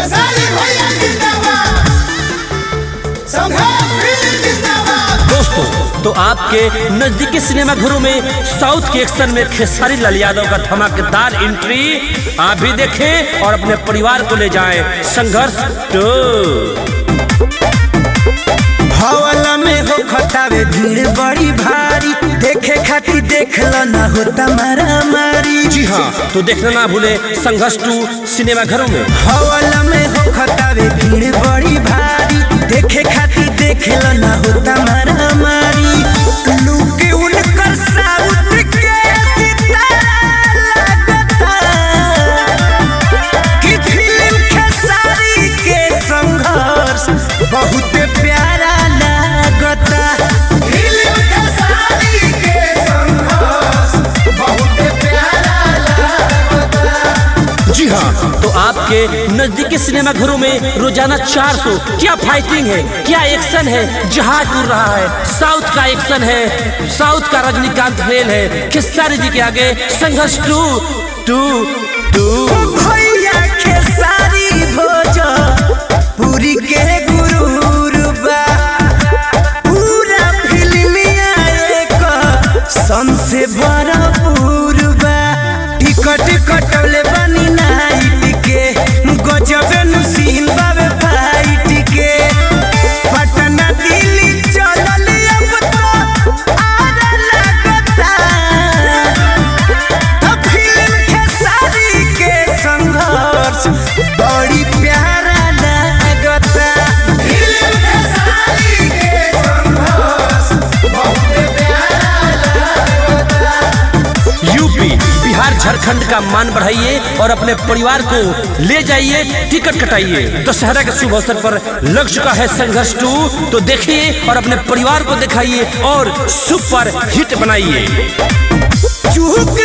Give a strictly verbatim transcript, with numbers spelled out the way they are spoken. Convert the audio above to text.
दोस्तों, तो आपके नजदीकी सिनेमा घरों में साउथ के एक्शन में खेसारी लाल यादव का धमाकेदार एंट्री आप भी देखें और अपने परिवार को ले जाएं। संघर्ष टू हवाला में हो खटावे भीड़ बड़ी भारी, देखे खातिर देख लो ना होता मारा मारी। जी हाँ, तो देखना ना भूले संघर्ष टू सिनेमा घरों में। हवाला में हो खटावे भीड़ बड़ी भारी, देखे खातिर देख लो ना होता मारा मारी। लुक उनकर साउथ के सितारा लगता कि फिल्म खेसारी के संघर्ष बहुत प्यारा लगता। फिल्म खेसारी के संघर्ष बहुत प्यारा लगता। जी हाँ, तो आपके नजदीकी सिनेमा घरों में रोजाना चार सौ क्या फाइटिंग है, क्या एक्शन है, जहाज उड़ रहा है, साउथ का एक्शन है, साउथ का रजनीकांत फेल है। खेसारी जी के आगे संघर्ष टू टू टू भैया खेसारी भोजपुरी के गुरूर बा, पूरा फिल्मिया एक सन से भरपूर बा। टिकट कटौले बनी नाइट के, गजबे नु सीन बावे फाइट के। पटना दिल्ली चलल अब तो आरा लगता, तो फिल्म खेसारी के संघर्ष बड़ी प्यारा लगता। फिल्म खेसारी के संघर्ष बहुत प्यारा लगता। यूपी बिहार झारखंड का मान बढ़ाइए और अपने परिवार को ले जाइए, टिकट कटाइए। दशहरा के शुभ अवसर पर लग चुका है संघर्ष टू, तो देखिए और अपने परिवार को दिखाइए और सुपर हिट बनाइए। चूक